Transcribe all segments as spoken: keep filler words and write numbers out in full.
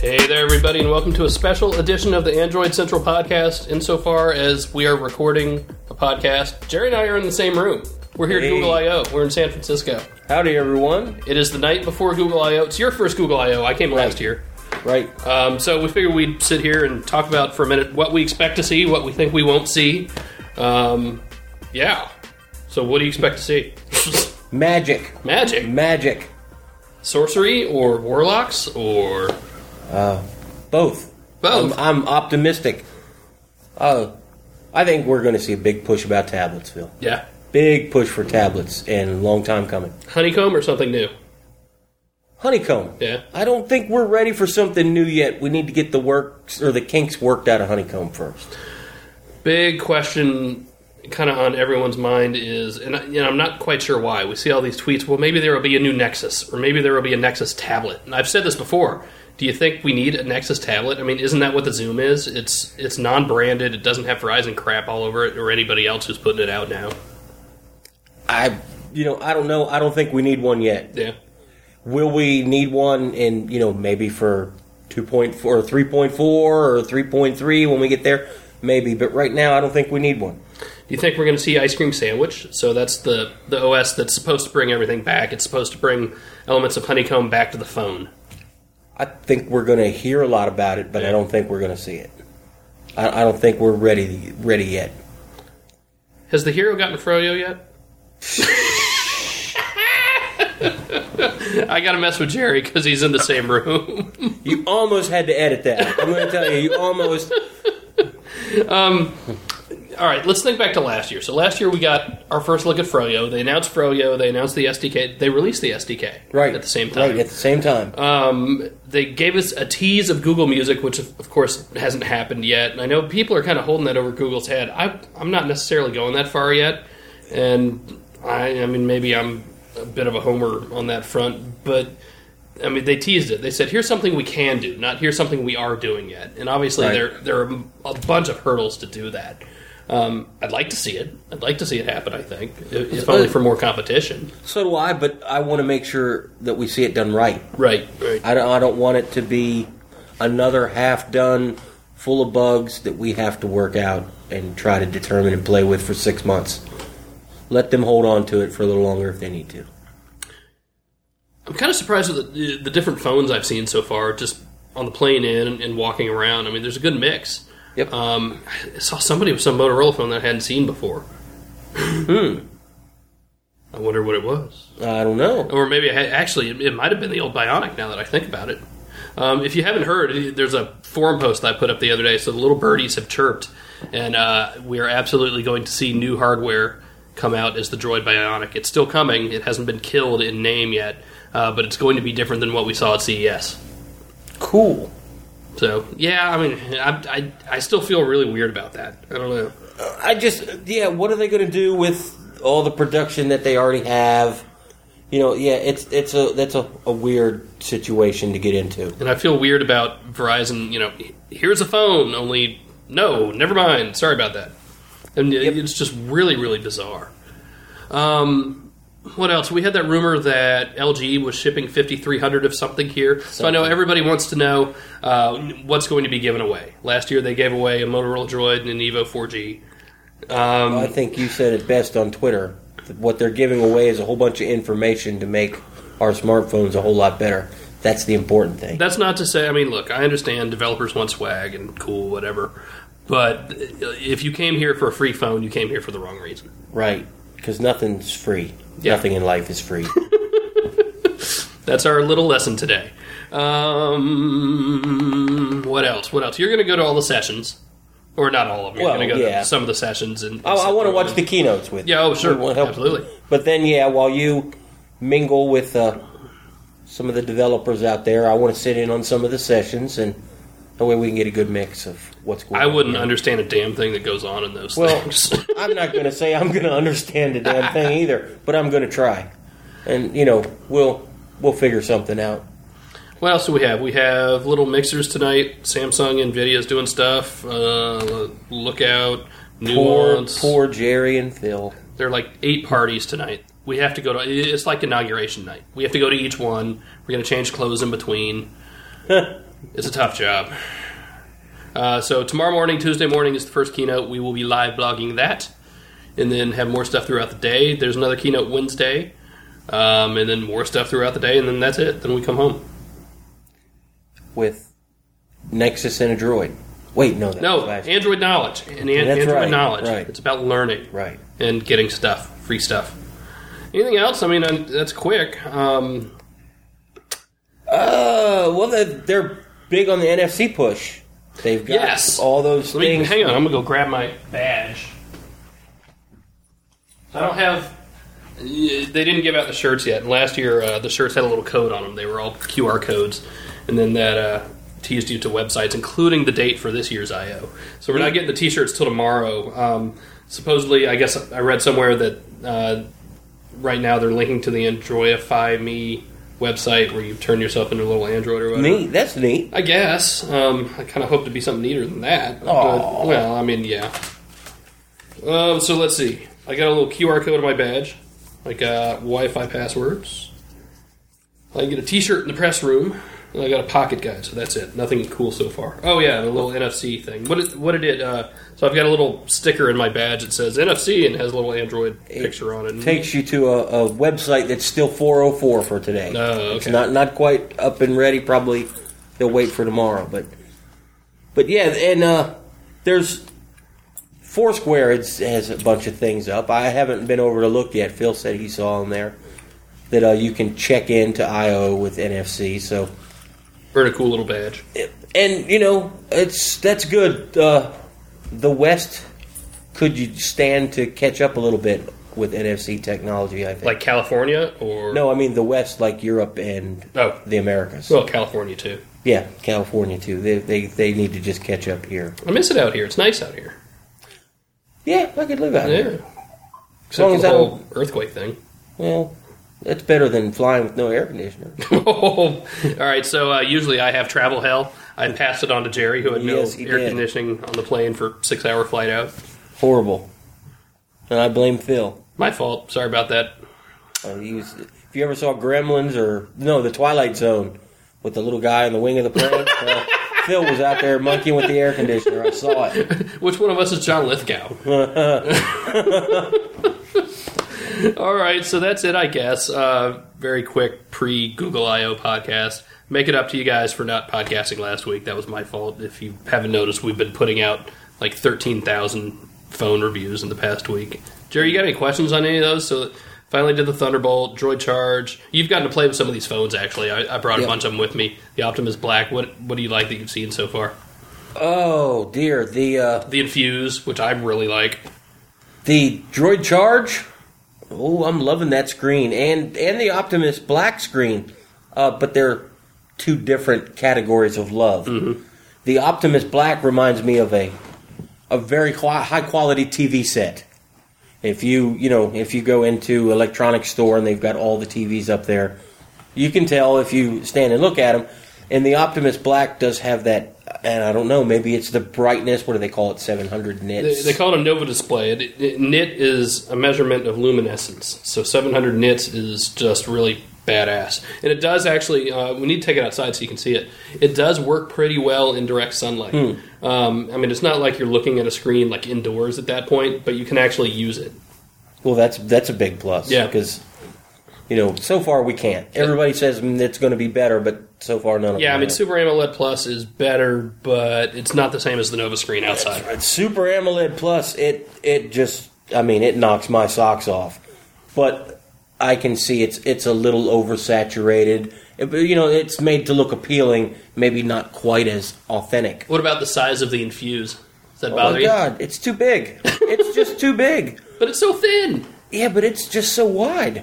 Hey there, everybody, and welcome to a special edition of the Android Central podcast. Insofar as we are recording a podcast, Jerry and I are in the same room. We're here Hey. at Google I O. We're in San Francisco. Howdy, everyone. It is the night before Google I O. It's your first Google I O. I came last year. Right. Um, so we figured we'd sit here and talk about for a minute what we expect to see, what we think we won't see. Um, yeah. So what do you expect to see? Magic. Magic. Magic. Sorcery or warlocks or... Uh, both. Both. I'm, I'm optimistic. Uh, I think we're going to see a big push about tablets, Phil. Yeah. Big push for tablets, and a long time coming. Honeycomb or something new? Honeycomb. Yeah. I don't think we're ready for something new yet. We need to get the works or the kinks worked out of Honeycomb first. Big question kind of on everyone's mind is, and I- you know, I'm not quite sure why. We see all these tweets, well, maybe there will be a new Nexus, or maybe there will be a Nexus tablet. And I've said this before. Do you think we need a Nexus tablet? I mean, isn't that what the Zoom is? It's it's non-branded. It doesn't have Verizon crap all over it or anybody else who's putting it out now. I, you know, I don't know. I don't think we need one yet. Yeah. Will we need one in, you know, maybe for two point four or three point four or three point three when we get there? Maybe. But right now, I don't think we need one. Do you think we're going to see Ice Cream Sandwich? So that's the, the O S that's supposed to bring everything back. It's supposed to bring elements of Honeycomb back to the phone. I think we're going to hear a lot about it, but Yeah. I don't think we're going to see it. I, I don't think we're ready ready yet. Has the hero gotten Froyo yet? I got to mess with Jerry because he's in the same room. You almost had to edit that. I'm going to tell you, you almost... um, all right, let's think back to last year. So last year we got our first look at Froyo. They announced Froyo. They announced the S D K. They released the S D K Right. at the same time. Right, at the same time. Um, they gave us a tease of Google Music, which of of course hasn't happened yet. And I know people are kind of holding that over Google's head. I, I'm not necessarily going that far yet. And I, I mean, maybe I'm a bit of a homer on that front. But, I mean, they teased it. They said, here's something we can do, not here's something we are doing yet. And obviously Right. there, there are a bunch of hurdles to do that. Um, I'd like to see it. I'd like to see it happen, I think, if if only for more competition. So do I, but I want to make sure that we see it done right. Right, right. I don't, I don't want it to be another half-done, full of bugs that we have to work out and try to determine and play with for six months. Let them hold on to it for a little longer if they need to. I'm kind of surprised with the, the different phones I've seen so far, just on the plane in and, and walking around. I mean, there's a good mix. Yep. Um, I saw somebody with some Motorola phone that I hadn't seen before. Hmm. I wonder what it was. I don't know. Or maybe I had, actually, it, it might have been the old Bionic now that I think about it. Um, if you haven't heard, there's a forum post that I put up the other day. So the little birdies have chirped, and uh, we are absolutely going to see new hardware come out as the Droid Bionic. It's still coming. It hasn't been killed in name yet, uh, but it's going to be different than what we saw at C E S. Cool. So, yeah, I mean, I, I, I still feel really weird about that. I don't know. I just, yeah, what are they going to do with all the production that they already have? You know, yeah, it's it's a that's a, a weird situation to get into. And I feel weird about Verizon, you know, here's a phone, only, no, never mind, sorry about that. And Yep. it's just really, really bizarre. Um, what else? We had that rumor that L G was shipping fifty-three hundred of something here. So I know everybody wants to know uh, what's going to be given away. Last year they gave away a Motorola Droid and an Evo four G. Um, I think you said it best on Twitter. What they're giving away is a whole bunch of information to make our smartphones a whole lot better. That's the important thing. That's not to say, I mean, look, I understand developers want swag and cool, whatever. But if you came here for a free phone, you came here for the wrong reason. Right, because nothing's free. Yeah. Nothing in life is free. That's our little lesson today. Um, what else? What else? You're going to go to all the sessions. Or not all of them. You're Well, going to go yeah. to some of the sessions. and. and I, I sit want to through watch them. the keynotes with you. Yeah, oh, sure. We want help. Absolutely. But then, yeah, while you mingle with uh, some of the developers out there, I want to sit in on some of the sessions, and that way we can get a good mix of what's going on. I wouldn't here. understand a damn thing that goes on in those Well, things. I'm not going to say I'm going to understand the damn thing either, but I'm going to try. And, you know, we'll we'll figure something out. What else do we have? We have little mixers tonight. Samsung, NVIDIA's doing stuff. Uh, Lookout, Poor, Nuance. poor Jerry and Phil. There are like eight parties tonight. We have to go to. It's like inauguration night. We have to go to each one. We're going to change clothes in between. It's a tough job. Uh, so tomorrow morning, Tuesday morning, is the first keynote. We will be live blogging that, and then have more stuff throughout the day. There's another keynote Wednesday, um, and then more stuff throughout the day, and then that's it. Then we come home. With Nexus and a Droid. Wait, no. That no, was last Android Knowledge. And an- That's Android right, Knowledge. right. It's about learning. Right. And getting stuff. Free stuff. Anything else? I mean, I'm, that's quick. Um, uh, well, they're, they're big on the N F C push. They've got yes. all those Let me, things. hang on, I'm going to go grab my badge. I don't have... They didn't give out the shirts yet. And last year, uh, the shirts had a little code on them. They were all Q R codes. And then that uh, teased you to websites, including the date for this year's I O. So we're not getting the T-shirts till tomorrow. Um, supposedly, I guess I read somewhere that uh, right now they're linking to the Androidify Me website where you turn yourself into a little android or whatever. Neat. That's neat. I guess. Um, I kind of hope to be something neater than that. But, well, I mean, yeah. Um, so let's see. I got a little Q R code on my badge. I got Wi-Fi passwords. I can get a T-shirt in the press room. And I got a pocket guide, so that's it. Nothing cool so far. Oh, yeah, the little N F C thing. What it, what it did, uh, so I've got a little sticker in my badge that says N F C and has a little Android it picture on it. Takes you to a, a website that's still four oh four for today. Oh, okay. It's not, not quite up and ready. Probably they'll wait for tomorrow. But but yeah, and uh, there's Foursquare it's, has a bunch of things up. I haven't been over to look yet. Phil said he saw in there that uh, you can check into I O with N F C. So. Earn a cool little badge. And, you know, it's that's good. Uh, the West could you stand to catch up a little bit with N F C technology, I think. Like California or... No, I mean the West, like Europe and oh. the Americas. Well, California, too. Yeah, California, too. They, they they need to just catch up here. I miss it out here. It's nice out here. Yeah, I could live out yeah. here. Except for the whole earthquake thing. Well... That's better than flying with no air conditioner. All right, so uh, usually I have travel hell. I passed it on to Jerry, who had yes, no air did. conditioning on the plane for six-hour flight out. Horrible. And I blame Phil. My fault. Sorry about that. Uh, he was. If you ever saw Gremlins or no, The Twilight Zone with the little guy on the wing of the plane, well, Phil was out there monkeying with the air conditioner. I saw it. Which one of us is John Lithgow? All right, so that's it, I guess. Uh, very quick pre-Google I O podcast. Make it up to you guys for not podcasting last week. That was my fault. If you haven't noticed, we've been putting out like thirteen thousand phone reviews in the past week. Jerry, you got any questions on any of those? So finally did the Thunderbolt, Droid Charge. You've gotten to play with some of these phones, actually. I, I brought a yep. bunch of them with me. The Optimus Black. What what do you like that you've seen so far? Oh, dear. The uh, the Infuse, which I really like. The Droid Charge. Oh, I'm loving that screen. And and the Optimus Black screen. Uh, but they're two different categories of love. Mm-hmm. The Optimus Black reminds me of a a very high quality T V set. If you you know if you go into an electronics store and they've got all the T Vs up there, you can tell if you stand and look at them. And the Optimus Black does have that. And I don't know, maybe it's the brightness. What do they call it? seven hundred nits. They, they call it a Nova display. It, it, nit is a measurement of luminescence. So seven hundred nits is just really badass. And it does actually, uh, we need to take it outside so you can see it. It does work pretty well in direct sunlight. Hmm. Um, I mean, it's not like you're looking at a screen like indoors at that point, but you can actually use it. Well, that's that's a big plus. Yeah. Because, you know, so far we can't. Everybody says mm, it's going to be better, but so far none of Yeah, them I mean, have. Super AMOLED Plus is better, but it's not the same as the Nova screen outside. It's Super AMOLED Plus, it it just, I mean, it knocks my socks off. But I can see it's it's a little oversaturated. It, you know, it's made to look appealing, maybe not quite as authentic. What about the size of the Infuse? Does that Oh bother my you? God, it's too big. It's just too big. But it's so thin. Yeah, but it's just so wide.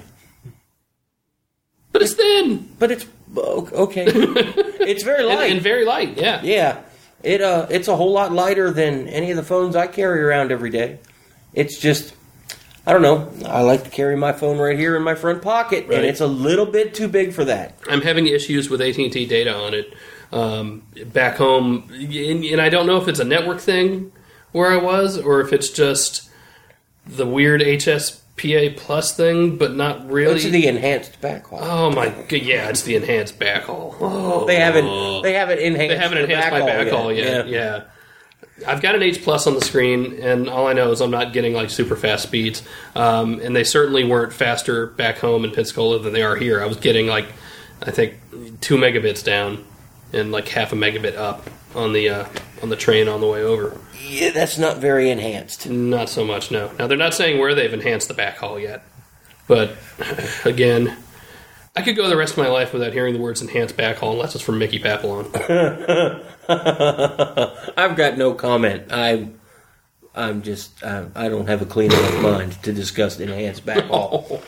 But it's thin. But it's okay. It's very light and, and very light. Yeah. Yeah, it uh, it's a whole lot lighter than any of the phones I carry around every day. It's just, I don't know. I like to carry my phone right here in my front pocket, Right. and it's a little bit too big for that. I'm having issues with A T and T data on it um, back home, and, and I don't know if it's a network thing where I was, or if it's just the weird H S P A Plus thing, but not really. It's the enhanced backhaul. Oh my god! Yeah, it's the enhanced backhaul. Oh, they haven't. They haven't enhanced. They haven't enhanced my backhaul yet. yet. Yeah. yeah, I've got an H Plus on the screen, and all I know is I'm not getting like super fast speeds. Um, and they certainly weren't faster back home in Pensacola than they are here. I was getting like, I think, two megabits down and like half a megabit up on the uh, on the train on the way over. Yeah, that's not very enhanced. Not so much, no. Now, they're not saying where they've enhanced the backhaul yet. But, again, I could go the rest of my life without hearing the words enhanced backhaul unless it's from Mickey Papillon. I've got no comment. I'm, I'm just, I'm, I don't have a clean enough mind to discuss enhanced backhaul. Oh,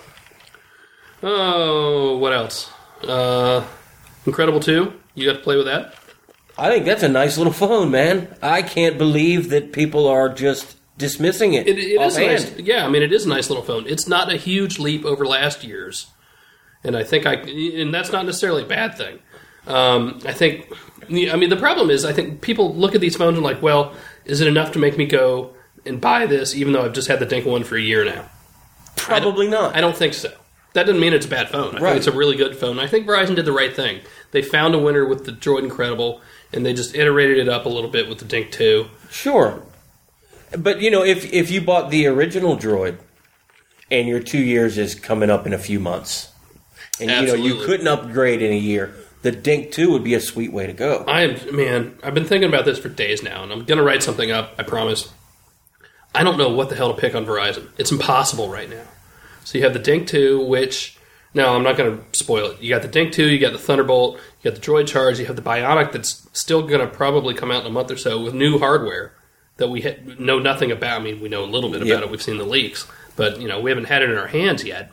oh what else? Uh, Incredible two? You got to play with that? I think that's a nice little phone, man. I can't believe that people are just dismissing it. It, it is nice. Yeah, I mean, it is a nice little phone. It's not a huge leap over last year's, and I think I, and that's not necessarily a bad thing. Um, I think, I mean, the problem is, I think people look at these phones and like, well, is it enough to make me go and buy this, even though I've just had the Dink one for a year now? Probably I not. I don't think so. That doesn't mean it's a bad phone. I right. think it's a really good phone. I think Verizon did the right thing. They found a winner with the Droid Incredible, and they just iterated it up a little bit with the Dink two. Sure. But, you know, if if you bought the original Droid, and your two years is coming up in a few months, and, Absolutely. you know, you couldn't upgrade in a year, the Dink two would be a sweet way to go. I am, man, I've been thinking about this for days now, and I'm going to write something up, I promise. I don't know what the hell to pick on Verizon. It's impossible right now. So you have the Dink two, which, no, I'm not going to spoil it. You got the Dink two, you got the Thunderbolt, you got the Droid Charge, you have the Bionic that's still going to probably come out in a month or so with new hardware that we ha- know nothing about. I mean, we know a little bit about yep. it. We've seen the leaks, but, you know, we haven't had it in our hands yet.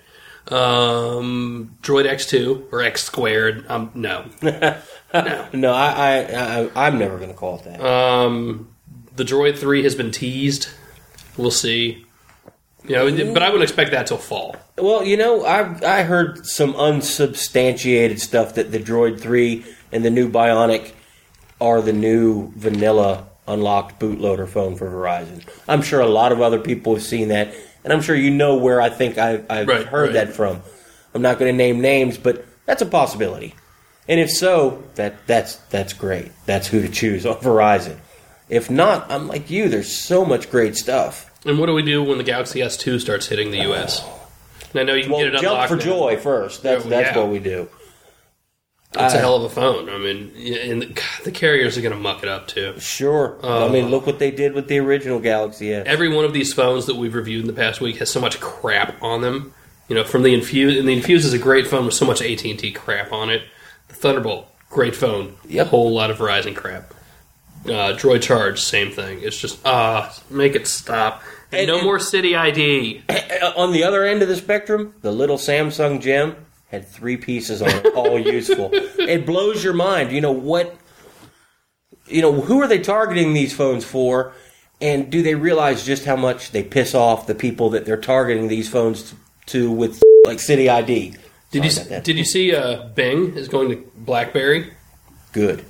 Um, Droid X two, or X squared, um, no. no. No, I, I, I, I'm never going to call it that. Um, the Droid three has been teased. We'll see. You know, but I wouldn't expect that till fall. Well, you know, I I heard some unsubstantiated stuff that the Droid three and the new Bionic are the new vanilla unlocked bootloader phone for Verizon. I'm sure a lot of other people have seen that, and I'm sure you know where I think I, I've right, heard right. that from. I'm not going to name names, but that's a possibility. And if so, that that's that's great. That's who to choose on Verizon. If not, I'm like you. There's so much great stuff. And what do we do when the Galaxy S two starts hitting the U S? And I know you can Well, get it jump unlocked for now. joy first. That's Yeah, that's yeah. what we do. It's I- a hell of a phone. I mean, and the, God, the carriers are going to muck it up too. Sure. Uh, I mean, look what they did with the original Galaxy S. Every one of these phones that we've reviewed in the past week has so much crap on them. You know, from the Infuse, and the Infuse is a great phone with so much A T and T crap on it. The Thunderbolt, great phone. Yep. A whole lot of Verizon crap. Uh, Droid Charge, same thing. It's just, ah, make it stop. And, And- no and- more City I D. On the other end of the spectrum, the little Samsung Gem had three pieces on it, all useful. It blows your mind. You know what? You know, who are they targeting these phones for? And do they realize just how much they piss off the people that they're targeting these phones to with, like, City I D? Did Sorry you about that. did you see uh, Bing is going to BlackBerry? Good.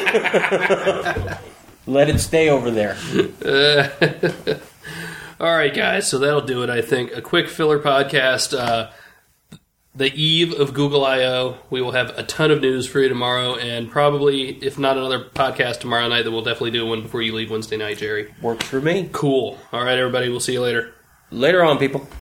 Let it stay over there. Uh, all right, guys. So that'll do it. I think a quick filler podcast. Uh, the eve of Google I O. We will have a ton of news for you tomorrow, and probably, if not another podcast tomorrow night, then we'll definitely do one before you leave Wednesday night, Jerry. Works for me. Cool. All right, everybody. We'll see you later. Later on, people.